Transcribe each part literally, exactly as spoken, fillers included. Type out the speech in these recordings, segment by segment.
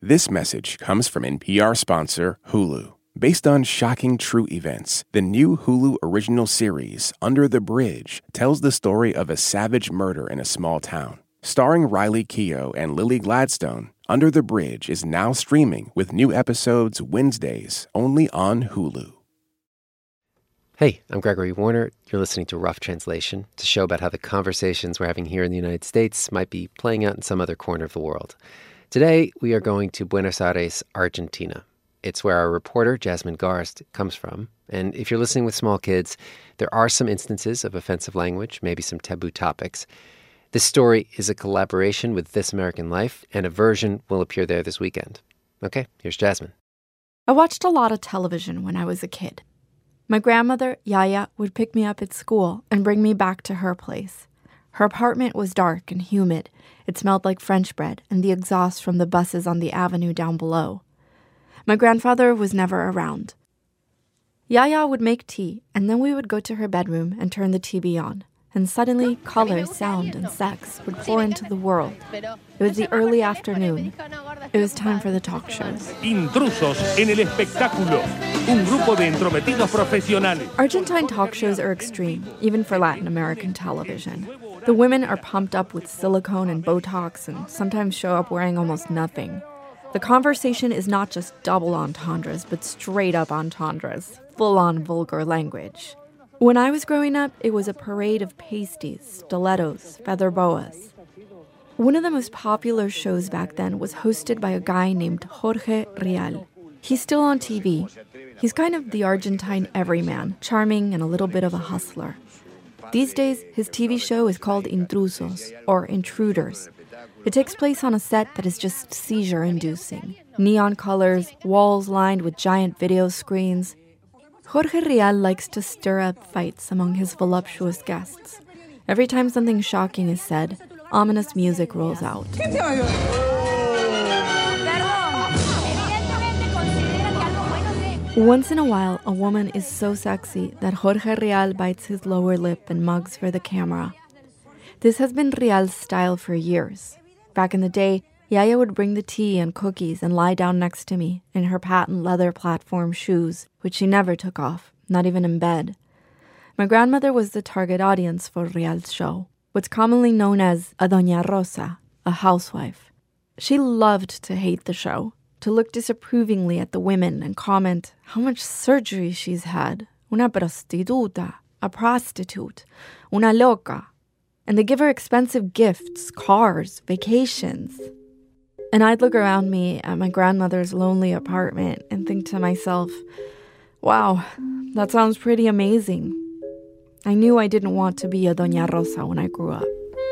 This message comes from N P R sponsor Hulu. Based on shocking true events, the new Hulu original series, Under the Bridge, tells the story of a savage murder in a small town. Starring Riley Keough and Lily Gladstone, Under the Bridge is now streaming with new episodes Wednesdays only on Hulu. Hey, I'm Gregory Warner. You're listening to Rough Translation, it's a show about how the conversations we're having here in the United States might be playing out in some other corner of the world. Today, we are going to Buenos Aires, Argentina. It's where our reporter, Jasmine Garsd, comes from. And if you're listening with small kids, there are some instances of offensive language, maybe some taboo topics. This story is a collaboration with This American Life, and a version will appear there this weekend. Okay, here's Jasmine. I watched a lot of television when I was a kid. My grandmother, Yaya, would pick me up at school and bring me back to her place. Her apartment was dark and humid. It smelled like French bread and the exhaust from the buses on the avenue down below. My grandfather was never around. Yaya would make tea, and then we would go to her bedroom and turn the T V on. And suddenly, color, sound, and sex would pour into the world. It was the early afternoon. It was time for the talk shows. Intrusos en el espectáculo. Un grupo de entrometidos profesionales. Argentine talk shows are extreme, even for Latin American television. The women are pumped up with silicone and Botox and sometimes show up wearing almost nothing. The conversation is not just double entendres, but straight-up entendres, full-on vulgar language. When I was growing up, it was a parade of pasties, stilettos, feather boas. One of the most popular shows back then was hosted by a guy named Jorge Rial. He's still on T V. He's kind of the Argentine everyman, charming and a little bit of a hustler. These days, his T V show is called Intrusos, or Intruders. It takes place on a set that is just seizure-inducing. Neon colors, walls lined with giant video screens. Jorge Rial likes to stir up fights among his voluptuous guests. Every time something shocking is said, ominous music rolls out. Once in a while, a woman is so sexy that Jorge Rial bites his lower lip and mugs for the camera. This has been Rial's style for years. Back in the day, Yaya would bring the tea and cookies and lie down next to me in her patent leather platform shoes, which she never took off, not even in bed. My grandmother was the target audience for Rial's show, what's commonly known as a Doña Rosa, a housewife. She loved to hate the show, to look disapprovingly at the women and comment how much surgery she's had. Una prostituta, a prostitute, una loca. And they give her expensive gifts, cars, vacations. And I'd look around me at my grandmother's lonely apartment and think to myself, wow, that sounds pretty amazing. I knew I didn't want to be a Doña Rosa when I grew up.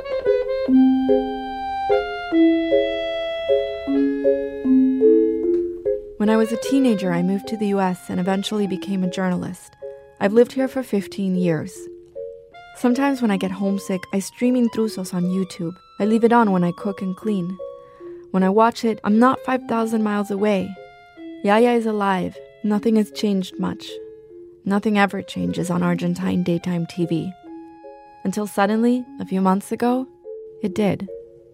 When I was a teenager, I moved to the U S and eventually became a journalist. I've lived here for fifteen years. Sometimes when I get homesick, I stream Intrusos on YouTube. I leave it on when I cook and clean. When I watch it, I'm not five thousand miles away. Yaya is alive. Nothing has changed much. Nothing ever changes on Argentine daytime T V. Until suddenly, a few months ago, it did.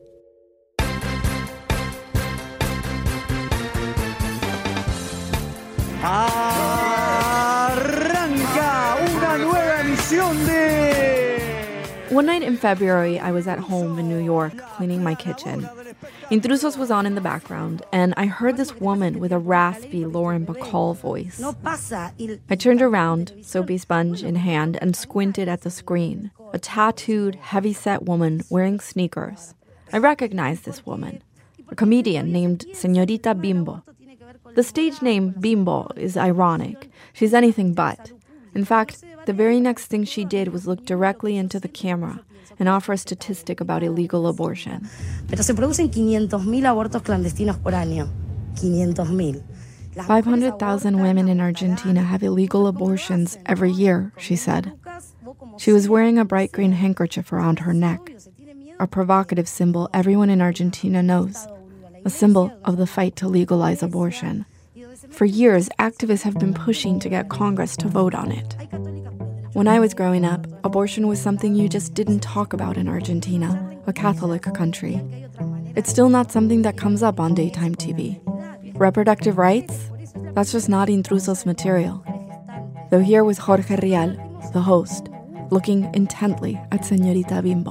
Arranca una nueva emisión de... One night in February, I was at home in New York cleaning my kitchen. Intrusos was on in the background, and I heard this woman with a raspy Lauren Bacall voice. I turned around, soapy sponge in hand, and squinted at the screen. A tattooed, heavy-set woman wearing sneakers. I recognized this woman, a comedian named Señorita Bimbo. The stage name Bimbo is ironic. She's anything but. In fact, the very next thing she did was look directly into the camera and offer a statistic about illegal abortion. Pero se producen quinientos mil abortos clandestinos por año. quinientos mil. five hundred thousand women in Argentina have illegal abortions every year, she said. She was wearing a bright green handkerchief around her neck, a provocative symbol everyone in Argentina knows, a symbol of the fight to legalize abortion. For years, activists have been pushing to get Congress to vote on it. When I was growing up, abortion was something you just didn't talk about in Argentina, a Catholic country. It's still not something that comes up on daytime T V. Reproductive rights? That's just not Intrusos material. Though here was Jorge Rial, the host, looking intently at Señorita Bimbo.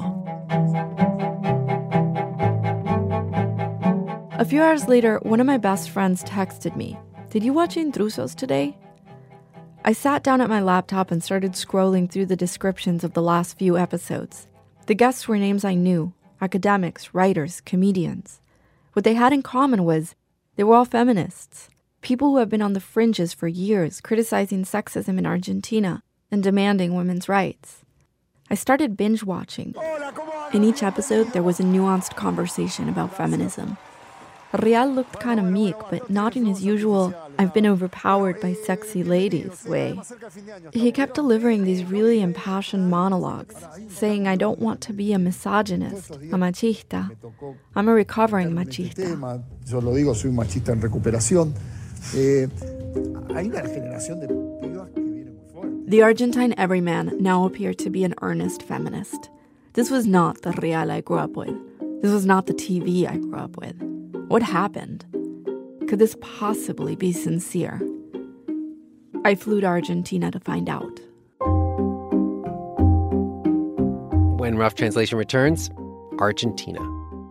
A few hours later, one of my best friends texted me, "Did you watch Intrusos today?" I sat down at my laptop and started scrolling through the descriptions of the last few episodes. The guests were names I knew, academics, writers, comedians. What they had in common was they were all feminists, people who have been on the fringes for years, criticizing sexism in Argentina and demanding women's rights. I started binge-watching. In each episode, there was a nuanced conversation about feminism. Rial looked kind of meek, but not in his usual, "I've been overpowered by sexy ladies" way. He kept delivering these really impassioned monologues, saying, "I don't want to be a misogynist, a machista. I'm a recovering machista." Yo lo digo, soy un machista en recuperación. Eh, hay una generación de pibas que viene muy fuerte. The Argentine everyman now appeared to be an earnest feminist. This was not the Rial I grew up with. This was not the T V I grew up with. What happened? Could this possibly be sincere? I flew to Argentina to find out. When Rough Translation returns, Argentina.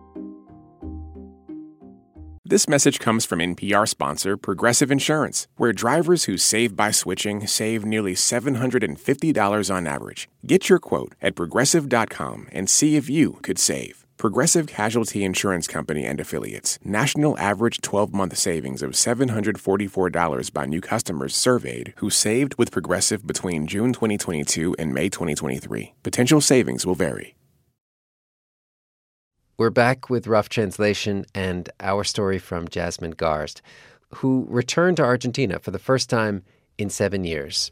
This message comes from N P R sponsor Progressive Insurance, where drivers who save by switching save nearly seven hundred fifty dollars on average. Get your quote at progressive dot com and see if you could save. Progressive Casualty Insurance Company and Affiliates. National average twelve-month savings of seven hundred forty-four dollars by new customers surveyed who saved with Progressive between June twenty twenty-two and May twenty twenty-three. Potential savings will vary. We're back with Rough Translation and our story from Jasmine Garsd, who returned to Argentina for the first time in seven years.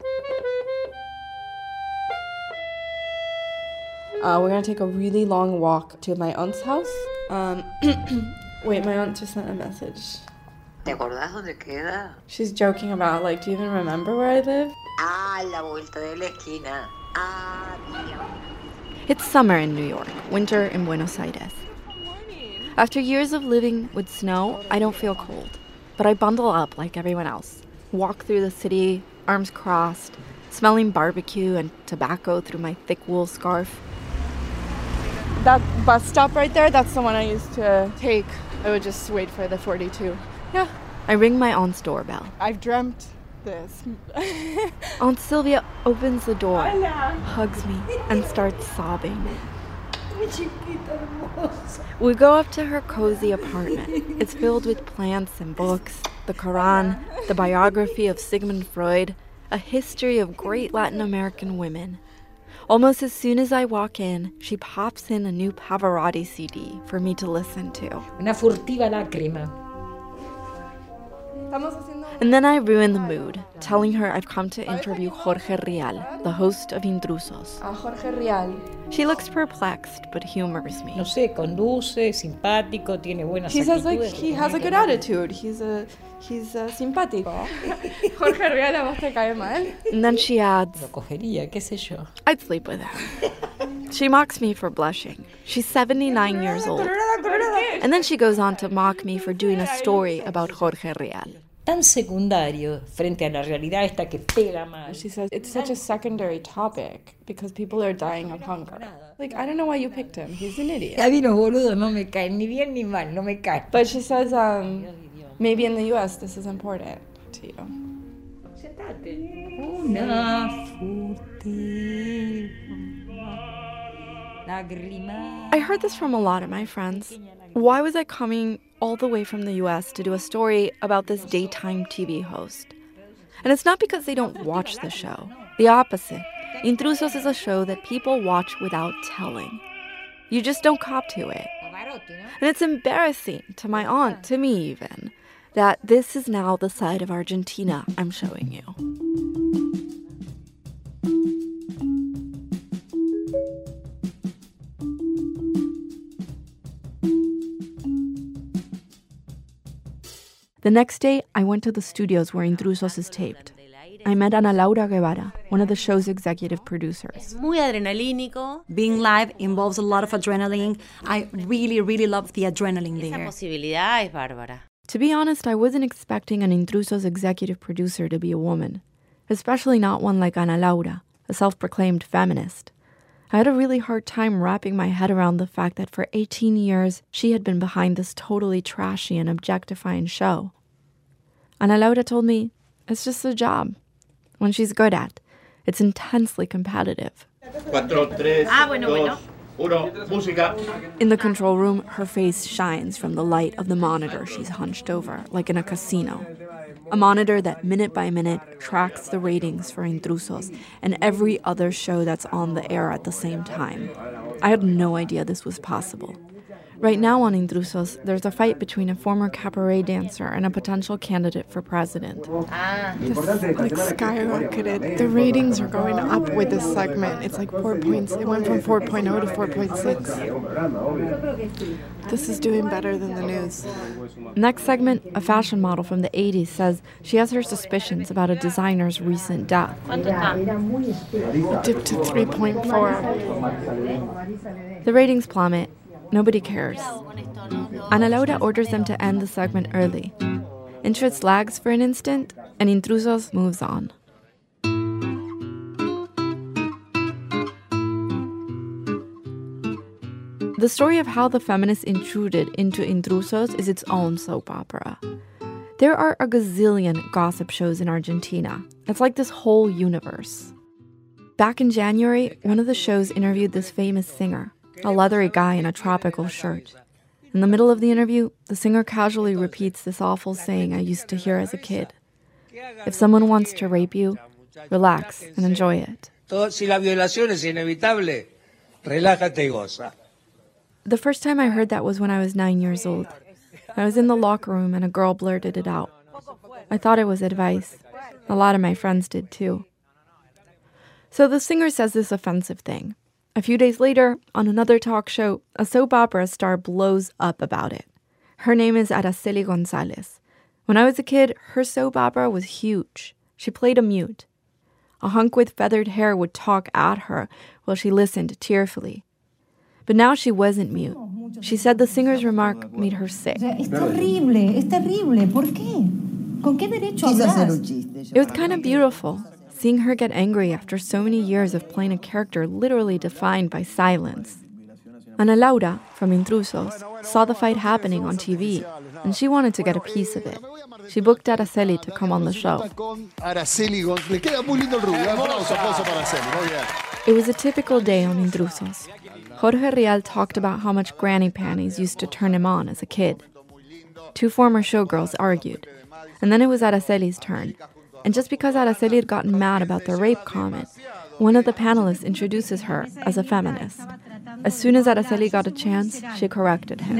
Uh, we're going to take a really long walk to my aunt's house. Um, wait, my aunt just sent a message. ¿Te acordás dónde queda? She's joking about, like, do you even remember where I live? Ah, la vuelta de la esquina. Ah, Dios. It's summer in New York, winter in Buenos Aires. After years of living with snow, I don't feel cold. But I bundle up like everyone else. Walk through the city, arms crossed, smelling barbecue and tobacco through my thick wool scarf. That bus stop right there, that's the one I used to take. I would just wait for the forty-two. Yeah. I ring my aunt's doorbell. I've dreamt this. Aunt Sylvia opens the door, hugs me, and starts sobbing. We go up to her cozy apartment. It's filled with plants and books, the Quran, the biography of Sigmund Freud, a history of great Latin American women. Almost as soon as I walk in, she pops in a new Pavarotti C D for me to listen to. Una furtiva lágrima. And then I ruin the mood, telling her I've come to interview Jorge Rial, the host of Intrusos. Uh, Jorge Rial. She looks perplexed, but humors me. No sé, conduce, simpático, tiene buenas She actitudes. says, like, he has a good attitude. He's a, he's a simpático. Jorge Rial, a vos te cae mal. And then she adds, Lo cogería, qué sé yo. I'd sleep with him. She mocks me for blushing. She's seventy-nine years old. And then she goes on to mock me for doing a story about Jorge Rial. Tan secundario frente a la realidad esta que pega mal. She says it's such a secondary topic because people are dying of hunger. Like, I don't know why you picked him. He's an idiot. A mí los boludos no me caen, ni bien ni mal, no me caen. But she says um, maybe in the U S this is important to you. Una furtiva lágrima. I heard this from a lot of my friends. Why was I coming all the way from the U S to do a story about this daytime T V host? And it's not because they don't watch the show. The opposite. Intrusos is a show that people watch without telling. You just don't cop to it. And it's embarrassing to my aunt, to me even, that this is now the side of Argentina I'm showing you. The next day, I went to the studios where Intrusos is taped. I met Ana Laura Guevara, one of the show's executive producers. Muy adrenalínico. Being live involves a lot of adrenaline. I really, really love the adrenaline there. Esa posibilidad es bárbara. To be honest, I wasn't expecting an Intrusos executive producer to be a woman, especially not one like Ana Laura, a self-proclaimed feminist. I had a really hard time wrapping my head around the fact that for eighteen years, she had been behind this totally trashy and objectifying show. Ana Laura told me, it's just a job. One she's good at. It's intensely competitive. Cuatro, tres, ah, bueno, dos, uno, música. In the control room, her face shines from the light of the monitor she's hunched over, like in a casino. A monitor that minute by minute tracks the ratings for Intrusos and every other show that's on the air at the same time. I had no idea this was possible. Right now on Intrusos, there's a fight between a former cabaret dancer and a potential candidate for president. Ah. This like skyrocketed. The ratings are going up with this segment. It's like four points. It went from four point oh to four point six. This is doing better than the news. Next segment, a fashion model from the eighties says she has her suspicions about a designer's recent death. Dipped to three point four. The ratings plummet. Nobody cares. Ana Laura orders them to end the segment early. Interest lags for an instant, and Intrusos moves on. The story of how the feminists intruded into Intrusos is its own soap opera. There are a gazillion gossip shows in Argentina. It's like this whole universe. Back in January, one of the shows interviewed this famous singer, a leathery guy in a tropical shirt. In the middle of the interview, the singer casually repeats this awful saying I used to hear as a kid. If someone wants to rape you, relax and enjoy it. Si la violación es inevitable, relájate y goza. The first time I heard that was when I was nine years old. I was in the locker room and a girl blurted it out. I thought it was advice. A lot of my friends did too. So the singer says this offensive thing. A few days later, on another talk show, a soap opera star blows up about it. Her name is Araceli González. When I was a kid, her soap opera was huge. She played a mute. A hunk with feathered hair would talk at her while she listened tearfully. But now she wasn't mute. She said the singer's remark made her sick. Es terrible, es terrible. ¿Por qué? ¿Con qué derecho hablas? It was kind of beautiful, seeing her get angry after so many years of playing a character literally defined by silence. Ana Laura, from Intrusos, saw the fight happening on T V, and she wanted to get a piece of it. She booked Araceli to come on the show. It was a typical day on Intrusos. Jorge Rial talked about how much granny panties used to turn him on as a kid. Two former showgirls argued, and then it was Araceli's turn. And just because Araceli had gotten mad about the rape comment, one of the panelists introduces her as a feminist. As soon as Araceli got a chance, she corrected him.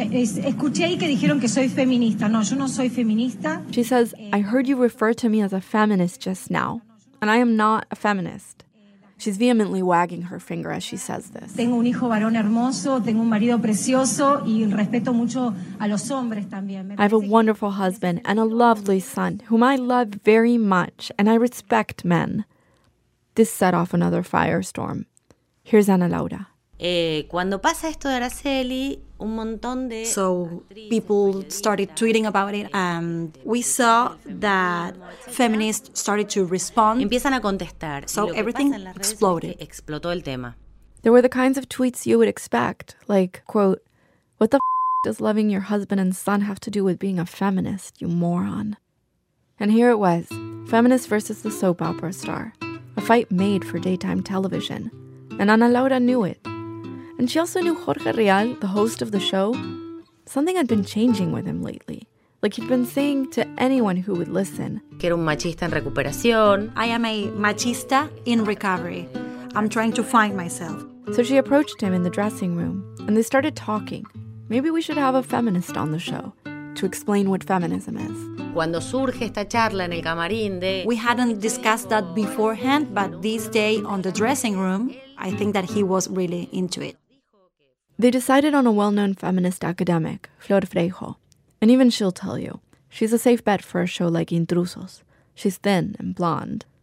She says, I heard you refer to me as a feminist just now, and I am not a feminist. She's vehemently wagging her finger as she says this. Tengo un hijo varón hermoso, tengo un marido precioso y respeto mucho a los hombres también. I have a wonderful husband and a lovely son whom I love very much, and I respect men. This set off another firestorm. Here's Ana Laura. Eh, cuando pasa esto de Araceli, un montón de... So people started tweeting about it, and we saw that feminists started to respond. Empiezan a contestar. So everything exploded. Explotó el tema. There were the kinds of tweets you would expect, like, quote, what the f*** does loving your husband and son have to do with being a feminist, you moron? And here it was, feminist versus the soap opera star, a fight made for daytime television. And Ana Laura knew it. And she also knew Jorge Rial, the host of the show. Something had been changing with him lately. Like he'd been saying to anyone who would listen. Que era un machista en recuperación. I am a machista in recovery. I'm trying to find myself. So she approached him in the dressing room, and they started talking. Maybe we should have a feminist on the show to explain what feminism is. Cuando surge esta charla en el camarín de... We hadn't discussed that beforehand, but this day on the dressing room, I think that he was really into it. They decided on a well-known feminist academic, Flor Freijo. And even she'll tell you, she's a safe bet for a show like Intrusos. She's thin and blonde.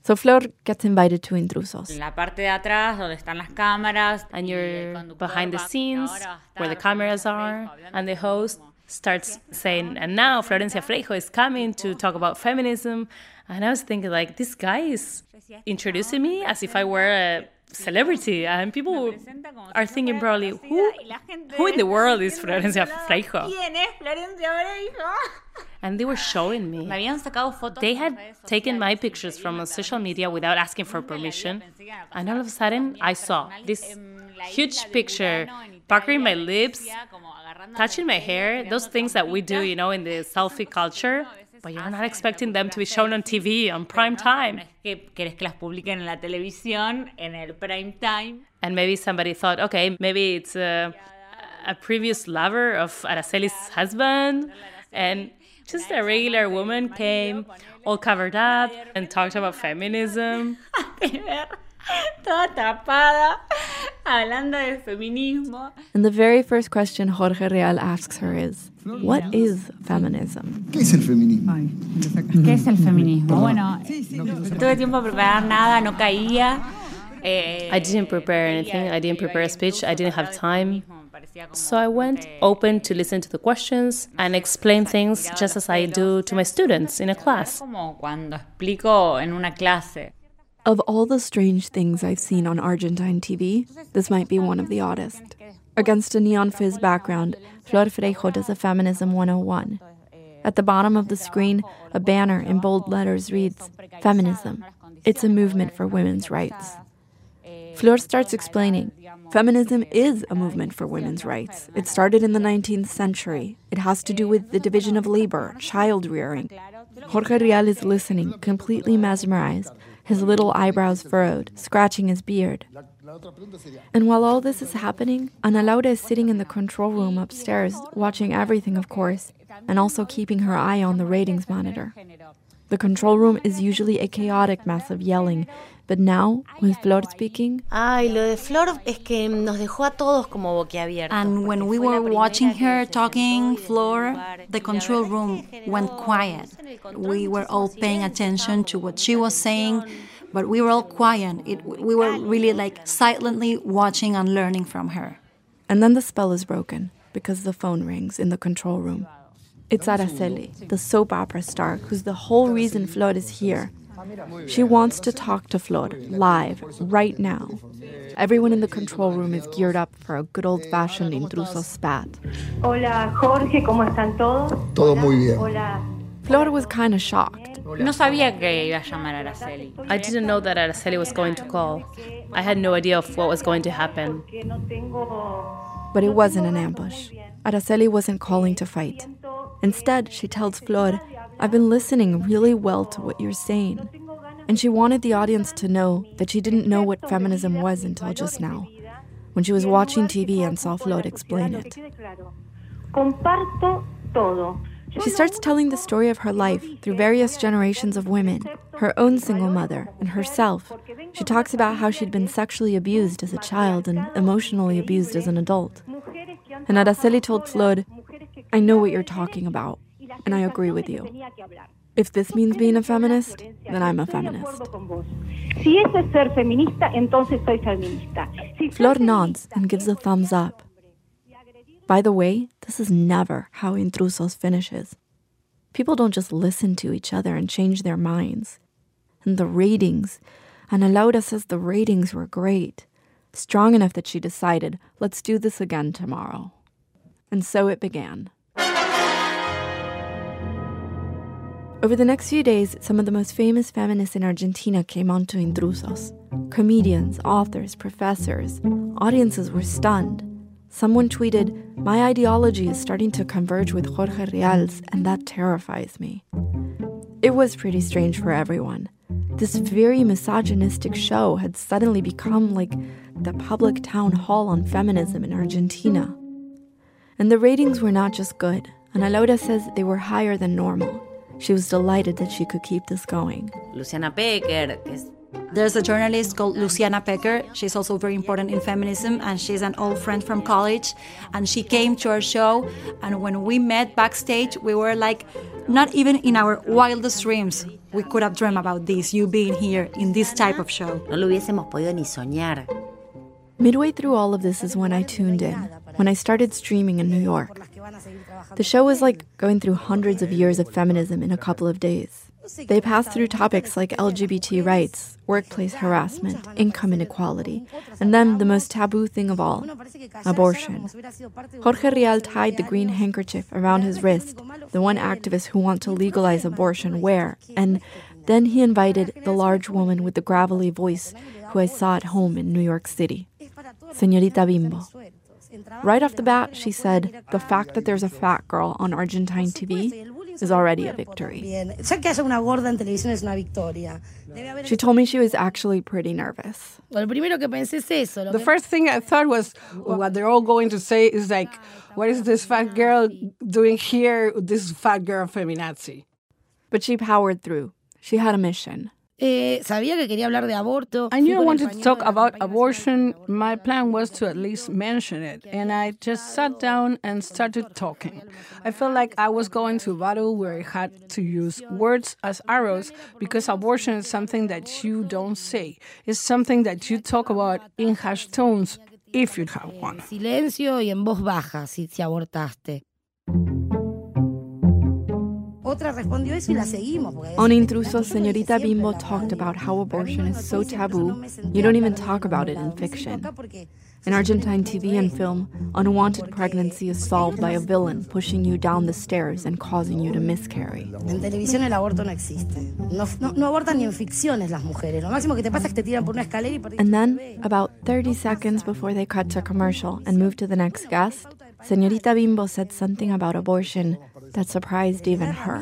So Flor gets invited to Intrusos. En la parte de atrás, donde están las cámaras. And you're behind the scenes, where the cameras are, and the host starts saying, and now Florencia Freijo is coming to talk about feminism. And I was thinking, like, this guy is introducing me as if I were a celebrity. And people are thinking probably, who, who in the world is Florencia Freijo? And they were showing me. They had taken my pictures from social media without asking for permission. And all of a sudden, I saw this huge picture, puckering my lips, touching my hair, those things that we do, you know, in the selfie culture. But you're not expecting them to be shown on T V on prime time. Querés que las publiquen en la televisión en el prime time. And maybe somebody thought, okay, maybe it's a, a previous lover of Araceli's husband. And just a regular woman came all covered up and talked about feminism. Toda tapada, hablando de feminismo. And the very first question Jorge Rial asks her is, what is feminism? ¿Qué es el feminismo? ¿Qué es el feminismo? Bueno, no tuve tiempo a preparar nada, no caía. I didn't prepare anything. I didn't prepare a speech. I didn't have time. So I went open to listen to the questions and explain things just as I do to my students in a class. Como cuando explico en una clase. Of all the strange things I've seen on Argentine T V, this might be one of the oddest. Against a neon fizz background, Flor Freijo does a Feminism one oh one. At the bottom of the screen, a banner in bold letters reads, Feminism. It's a movement for women's rights. Flor starts explaining, feminism is a movement for women's rights. It started in the nineteenth century. It has to do with the division of labor, child rearing. Jorge Rial is listening, completely mesmerized, his little eyebrows furrowed, scratching his beard. And while all this is happening, Ana Laura is sitting in the control room upstairs, watching everything, of course, and also keeping her eye on the ratings monitor. The control room is usually a chaotic mess of yelling, but now, with Flor speaking... Ay, lo de Flor es que nos dejó a todos como boquiabiertos. And when we were watching her talking, Flor, the control room went quiet. We were all paying attention to what she was saying, but we were all quiet. It, we were really like silently watching and learning from her. And then the spell is broken, because the phone rings in the control room. It's Araceli, the soap opera star, who's the whole reason Flor is here. She wants to talk to Flor, live, right now. Everyone in the control room is geared up for a good old-fashioned Intrusos spat. Hola, Jorge, ¿cómo están todos? Todo muy bien. Hola. Flor was kind of shocked. No sabía que iba a llamar a Araceli. I didn't know that Araceli was going to call. I had no idea of what was going to happen. But it wasn't an ambush. Araceli wasn't calling to fight. Instead, she tells Flor, I've been listening really well to what you're saying. And she wanted the audience to know that she didn't know what feminism was until just now, when she was watching T V and saw Flor explain it. She starts telling the story of her life through various generations of women, her own single mother, and herself. She talks about how she'd been sexually abused as a child and emotionally abused as an adult. And Araceli told Flor, I know what you're talking about, and I agree with you. If this means being a feminist, then I'm a feminist. Flor nods and gives a thumbs up. By the way, this is never how Intrusos finishes. People don't just listen to each other and change their minds. And the ratings, Ana Laura says the ratings were great, strong enough that she decided, let's do this again tomorrow. And so it began. Over the next few days, some of the most famous feminists in Argentina came onto Intrusos. Comedians, authors, professors. Audiences were stunned. Someone tweeted, my ideology is starting to converge with Jorge Rial's, and that terrifies me. It was pretty strange for everyone. This very misogynistic show had suddenly become like the public town hall on feminism in Argentina. And the ratings were not just good. Ana Laura says they were higher than normal. She was delighted that she could keep this going. Luciana Pecker, que es There's a journalist called Luciana Pecker. She's also very important in feminism, and she's an old friend from college. And she came to our show, and when we met backstage, we were like, not even in our wildest dreams we could have dreamed about this, you being here in this type of show. No lo hubiésemos podido ni soñar. Midway through all of this is when I tuned in, when I started streaming in New York. The show was like going through hundreds of years of feminism in a couple of days. They passed through topics like L G B T rights, workplace harassment, income inequality, and then the most taboo thing of all, abortion. Jorge Rial tied the green handkerchief around his wrist, the one activist who wants to legalize abortion wear, and then he invited the large woman with the gravelly voice who I saw at home in New York City, Señorita Bimbo. Right off the bat, she said, the fact that there's a fat girl on Argentine T V is already a victory. She told me she was actually pretty nervous. The first thing I thought was, well, what they're all going to say is like, what is this fat girl doing here, this fat girl feminazi? But she powered through. She had a mission. I knew I wanted to talk about abortion. My plan was to at least mention it. And I just sat down and started talking. I felt like I was going to a battle where I had to use words as arrows because abortion is something that you don't say. It's something that you talk about in hushed tones if you have one. Silencio y en voz baja si abortaste. On Intrusos, Señorita Bimbo talked about how abortion is so taboo, you don't even talk about it in fiction. In Argentine T V and film, unwanted pregnancy is solved by a villain pushing you down the stairs and causing you to miscarry. En televisión el aborto no existe. No, no, no abortan ni en ficciones las mujeres. Lo máximo que te pasa es que te tiran por una escalera y perdés. And then, about thirty seconds before they cut to commercial and move to the next guest, Señorita Bimbo said something about abortion that surprised even her.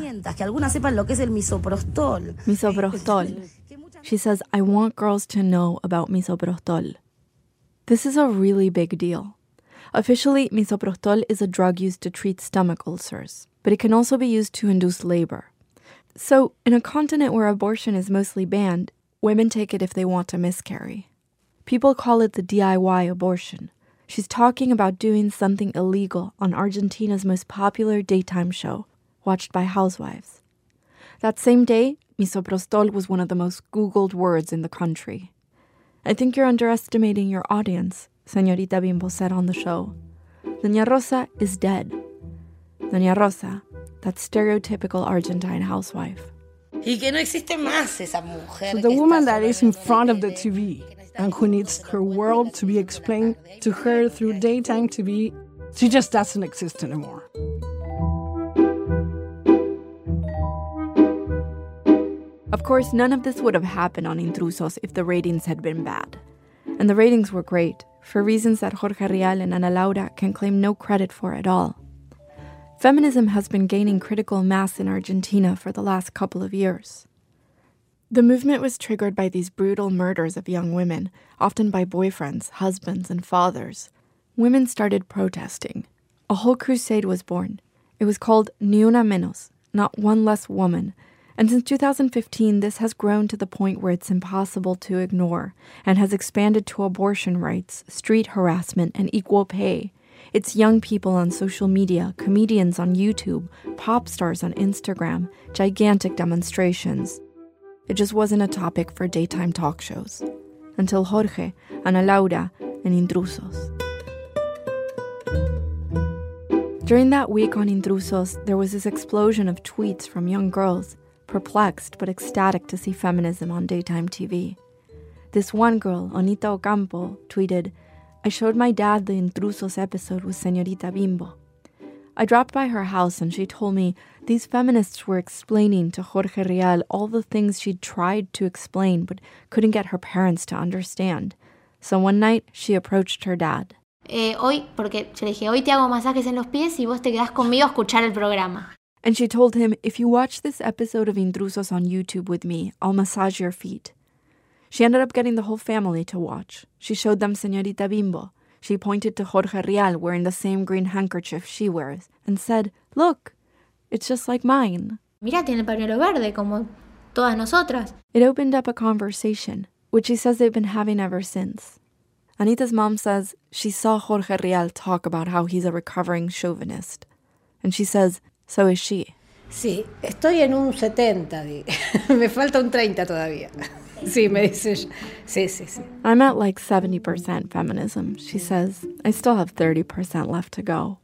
Misoprostol. She says, I want girls to know about misoprostol. This is a really big deal. Officially, misoprostol is a drug used to treat stomach ulcers, but it can also be used to induce labor. So, in a continent where abortion is mostly banned, women take it if they want to miscarry. People call it the D I Y abortion. She's talking about doing something illegal on Argentina's most popular daytime show, watched by housewives. That same day, misoprostol was one of the most Googled words in the country. I think you're underestimating your audience, Señorita Bimbo said on the show. Doña Rosa is dead. Doña Rosa, that stereotypical Argentine housewife. Y que no existe más esa mujer. So the woman that is in front of the T V and who needs her world to be explained to her through daytime T V, she just doesn't exist anymore. Of course, none of this would have happened on Intrusos if the ratings had been bad. And the ratings were great, for reasons that Jorge Rial and Ana Laura can claim no credit for at all. Feminism has been gaining critical mass in Argentina for the last couple of years. The movement was triggered by these brutal murders of young women, often by boyfriends, husbands, and fathers. Women started protesting. A whole crusade was born. It was called Ni Una Menos, not one less woman. And since two thousand fifteen, this has grown to the point where it's impossible to ignore and has expanded to abortion rights, street harassment, and equal pay. It's young people on social media, comedians on YouTube, pop stars on Instagram, gigantic demonstrations. It just wasn't a topic for daytime talk shows. Until Jorge, Ana Laura, and Intrusos. During that week on Intrusos, there was this explosion of tweets from young girls, perplexed but ecstatic to see feminism on daytime T V. This one girl, Onita Ocampo, tweeted, I showed my dad the Intrusos episode with Señorita Bimbo. I dropped by her house and she told me these feminists were explaining to Jorge Rial all the things she'd tried to explain but couldn't get her parents to understand. So one night, she approached her dad. Eh, hoy, porque yo le dije, hoy te hago masajes en los pies y vos te quedás conmigo a escuchar el programa. And she told him, if you watch this episode of Intrusos on YouTube with me, I'll massage your feet. She ended up getting the whole family to watch. She showed them Señorita Bimbo. She pointed to Jorge Rial wearing the same green handkerchief she wears and said, look, it's just like mine. Mira, tiene el pañuelo verde, como todas nosotras. It opened up a conversation, which she says they've been having ever since. Anita's mom says she saw Jorge Rial talk about how he's a recovering chauvinist. And she says, so is she. Sí, estoy en un setenta. Me falta un treinta todavía. Sí, me dice. Sí, sí, sí. I'm at like seventy percent feminism, she says. I still have thirty percent left to go.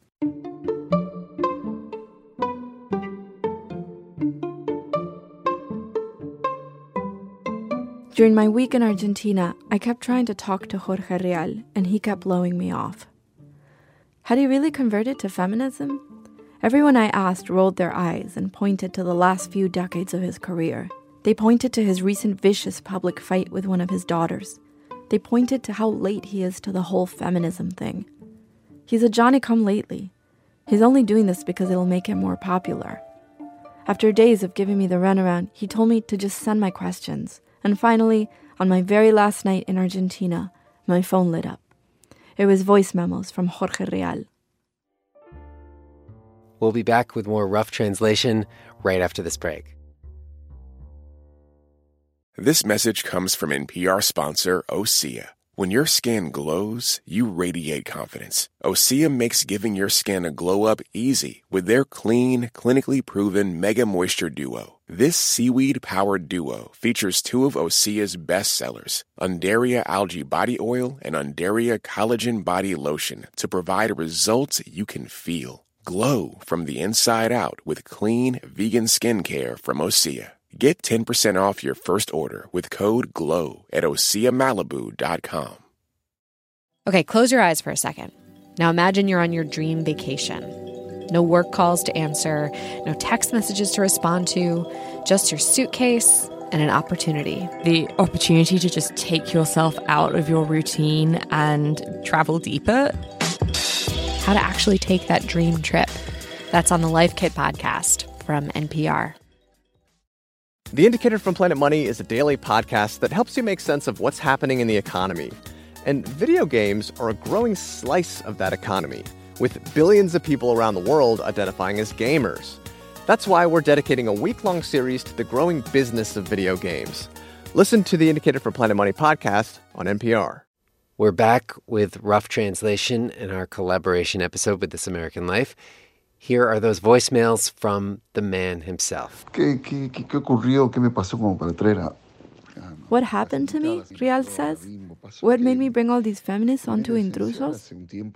During my week in Argentina, I kept trying to talk to Jorge Rial, and he kept blowing me off. Had he really converted to feminism? Everyone I asked rolled their eyes and pointed to the last few decades of his career. They pointed to his recent vicious public fight with one of his daughters. They pointed to how late he is to the whole feminism thing. He's a Johnny-come-lately. He's only doing this because it'll make him more popular. After days of giving me the runaround, he told me to just send my questions. And finally, on my very last night in Argentina, my phone lit up. It was voice memos from Jorge Rial. We'll be back with more Rough Translation right after this break. This message comes from N P R sponsor Osea. When your skin glows, you radiate confidence. Osea makes giving your skin a glow-up easy with their clean, clinically proven Mega Moisture Duo. This seaweed-powered duo features two of Osea's best sellers, Undaria Algae Body Oil and Undaria Collagen Body Lotion, to provide results you can feel. Glow from the inside out with clean, vegan skincare from Osea. Get ten percent off your first order with code GLOW at osea malibu dot com. Okay, close your eyes for a second. Now imagine you're on your dream vacation. No work calls to answer, no text messages to respond to, just your suitcase and an opportunity. The opportunity to just take yourself out of your routine and travel deeper. How to actually take that dream trip. That's on the Life Kit podcast from N P R. The Indicator from Planet Money is a daily podcast that helps you make sense of what's happening in the economy. And video games are a growing slice of that economy, with billions of people around the world identifying as gamers. That's why we're dedicating a week-long series to the growing business of video games. Listen to the Indicator from Planet Money podcast on N P R. We're back with Rough Translation in our collaboration episode with This American Life. Here are those voicemails from the man himself. What happened to me, Rial says? What made me bring all these feminists onto Intrusos?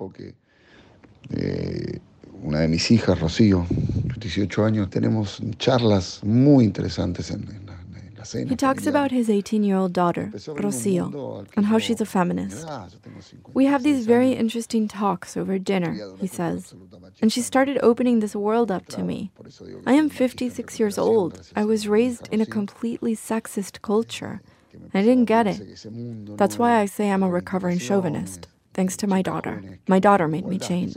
Una de mis hijas, Rocío, dieciocho años, tenemos charlas muy interesantes en, en, la, en la cena. He talks about his eighteen-year-old daughter, Rocío, and how she's a feminist. We have these very interesting talks over dinner, he says, and she started opening this world up to me. I am fifty-six years old. I was raised in a completely sexist culture. I didn't get it. That's why I say I'm a recovering chauvinist. Thanks to my daughter. My daughter made me change.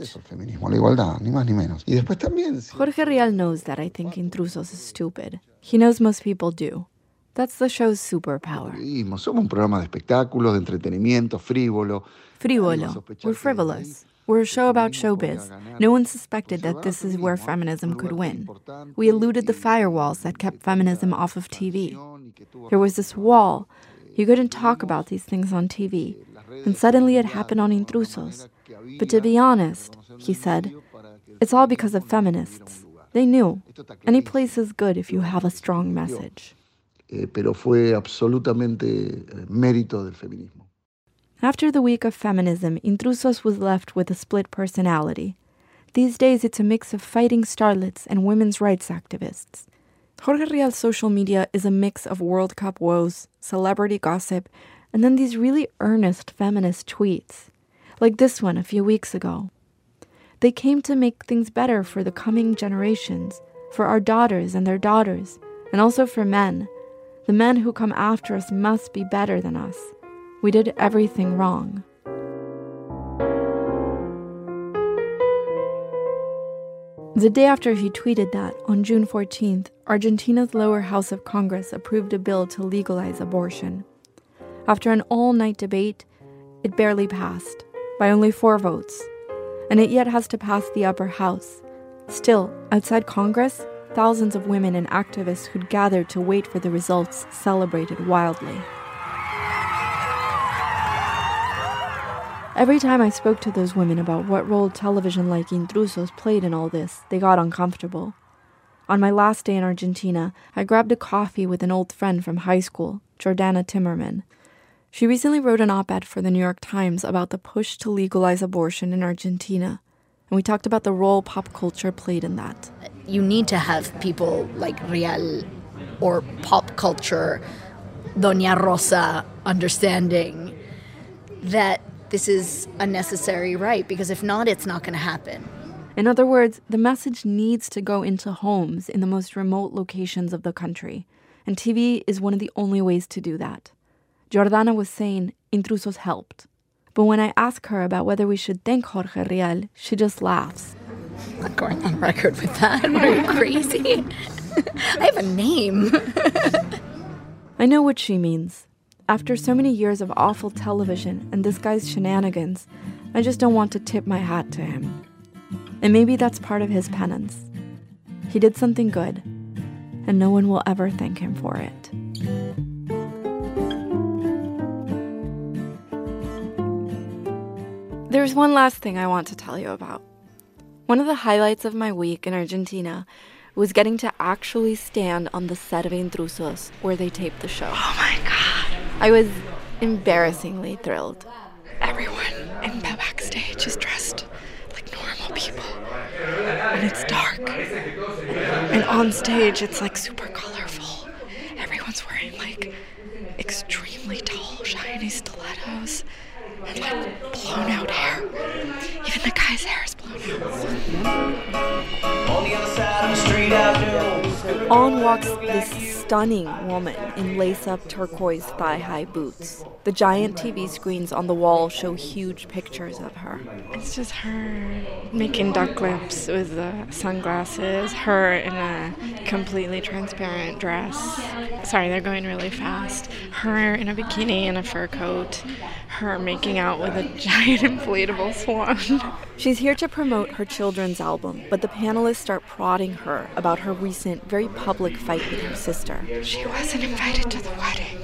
Jorge Rial knows that I think Intrusos is stupid. He knows most people do. That's the show's superpower. Somos un programa de espectáculos, de entretenimiento, frívolo. Frívolo. We're frivolous. We're a show about showbiz. No one suspected that this is where feminism could win. We eluded the firewalls that kept feminism off of T V. There was this wall. You couldn't talk about these things on T V. And suddenly it happened on Intrusos. But to be honest, he said, it's all because of feminists. They knew. Any place is good if you have a strong message. Pero fue absolutamente mérito del feminismo. After the week of feminism, Intrusos was left with a split personality. These days, it's a mix of fighting starlets and women's rights activists. Jorge Rial's social media is a mix of World Cup woes, celebrity gossip, and then these really earnest feminist tweets, like this one a few weeks ago. They came to make things better for the coming generations, for our daughters and their daughters, and also for men. The men who come after us must be better than us. We did everything wrong. The day after he tweeted that, on June fourteenth, Argentina's lower house of Congress approved a bill to legalize abortion. After an all-night debate, it barely passed, by only four votes. And it yet has to pass the upper house. Still, outside Congress, thousands of women and activists who'd gathered to wait for the results celebrated wildly. Every time I spoke to those women about what role television like Intrusos played in all this, they got uncomfortable. On my last day in Argentina, I grabbed a coffee with an old friend from high school, Jordana Timmerman. She recently wrote an op-ed for the New York Times about the push to legalize abortion in Argentina, and we talked about the role pop culture played in that. You need to have people like Real or pop culture, Doña Rosa, understanding that this is a necessary right, because if not, it's not going to happen. In other words, the message needs to go into homes in the most remote locations of the country, and T V is one of the only ways to do that. Jordana was saying Intrusos helped. But when I ask her about whether we should thank Jorge Rial, she just laughs. I'm not going on record with that. What, are you crazy? I have a name. I know what she means. After so many years of awful television and this guy's shenanigans, I just don't want to tip my hat to him. And maybe that's part of his penance. He did something good, and no one will ever thank him for it. There's one last thing I want to tell you about. One of the highlights of my week in Argentina was getting to actually stand on the set of Intrusos where they taped the show. Oh my God. I was embarrassingly thrilled. Everyone in the backstage is dressed like normal people. And it's dark. And on stage, it's like super colorful. Everyone's wearing like extremely tall, shiny stilettos and like blown out hair. Even the guy's hair is blown out. On the other side of the street, I On walks this stunning woman in lace-up turquoise thigh-high boots. The giant T V screens on the wall show huge pictures of her. It's just her making duck lips with the sunglasses, her in a completely transparent dress. Sorry, they're going really fast. Her in a bikini and a fur coat. Her making out with a giant inflatable swan. She's here to promote her children's album, but the panelists start prodding her about her recent, very public fight with her sister. She wasn't invited to the wedding.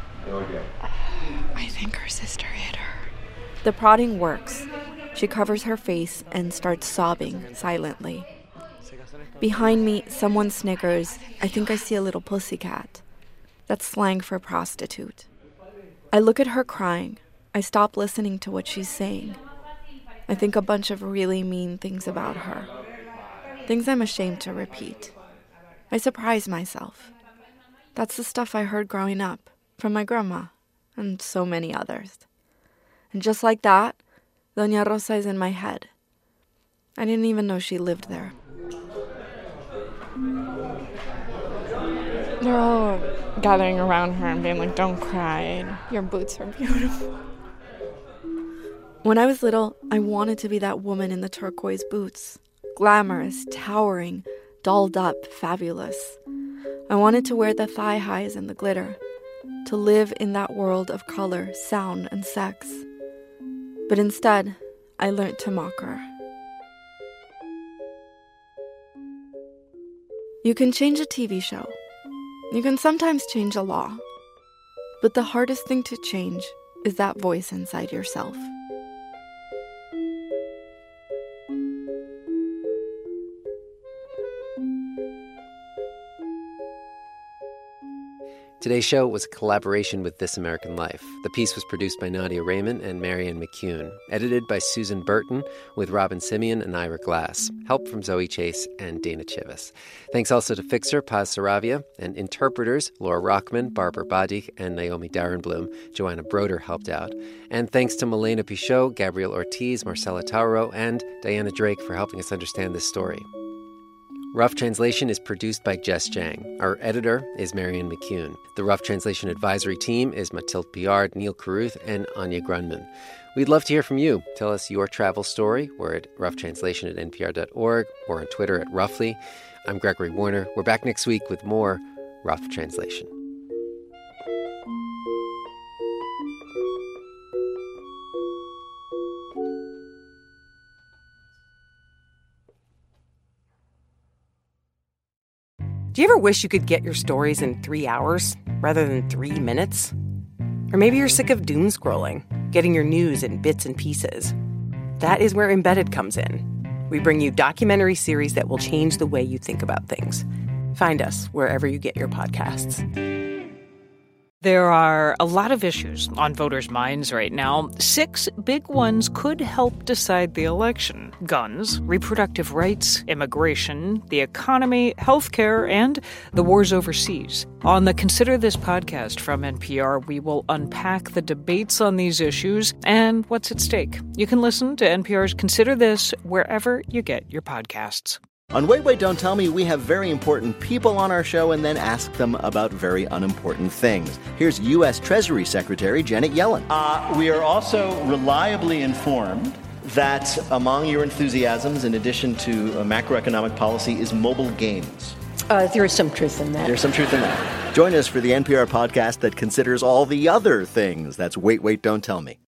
I think her sister hit her. The prodding works. She covers her face and starts sobbing silently. Behind me, someone snickers. I think I see a little pussycat. That's slang for prostitute. I look at her crying. I stop listening to what she's saying. I think a bunch of really mean things about her. Things I'm ashamed to repeat. I surprise myself. That's the stuff I heard growing up, from my grandma, and so many others. And just like that, Doña Rosa is in my head. I didn't even know she lived there. They're all gathering around her and being like, don't cry, your boots are beautiful. When I was little, I wanted to be that woman in the turquoise boots. Glamorous, towering, dolled up, fabulous. I wanted to wear the thigh highs and the glitter, to live in that world of color, sound, and sex. But instead, I learned to mock her. You can change a T V show. You can sometimes change a law. But the hardest thing to change is that voice inside yourself. Today's show was a collaboration with This American Life. The piece was produced by Nadia Raymond and Marianne McCune, edited by Susan Burton, with Robin Simeon and Ira Glass. Help from Zoe Chase and Dana Chivas. Thanks also to fixer Paz Saravia and interpreters Laura Rockman, Barbara Badik, and Naomi Darrenblum. Joanna Broder helped out. And thanks to Milena Pichot, Gabriel Ortiz, Marcela Tauro, and Diana Drake for helping us understand this story. Rough Translation is produced by Jess Jang. Our editor is Marianne McCune. The Rough Translation advisory team is Mathilde Piard, Neil Carruth, and Anya Grunman. We'd love to hear from you. Tell us your travel story. We're at rough translation at n p r dot org or on Twitter at Roughly. I'm Gregory Warner. We're back next week with more Rough Translation. Do you ever wish you could get your stories in three hours rather than three minutes? Or maybe you're sick of doom scrolling, getting your news in bits and pieces. That is where Embedded comes in. We bring you documentary series that will change the way you think about things. Find us wherever you get your podcasts. There are a lot of issues on voters' minds right now. Six big ones could help decide the election: guns, reproductive rights, immigration, the economy, healthcare, and the wars overseas. On the Consider This podcast from N P R, we will unpack the debates on these issues and what's at stake. You can listen to N P R's Consider This wherever you get your podcasts. On Wait, Wait, Don't Tell Me, we have very important people on our show and then ask them about very unimportant things. Here's U S Treasury Secretary Janet Yellen. Uh, we are also reliably informed that among your enthusiasms, in addition to uh, macroeconomic policy, is mobile games. Uh, there is some truth in that. There's some truth in that. Join us for the N P R podcast that considers all the other things. That's Wait, Wait, Don't Tell Me.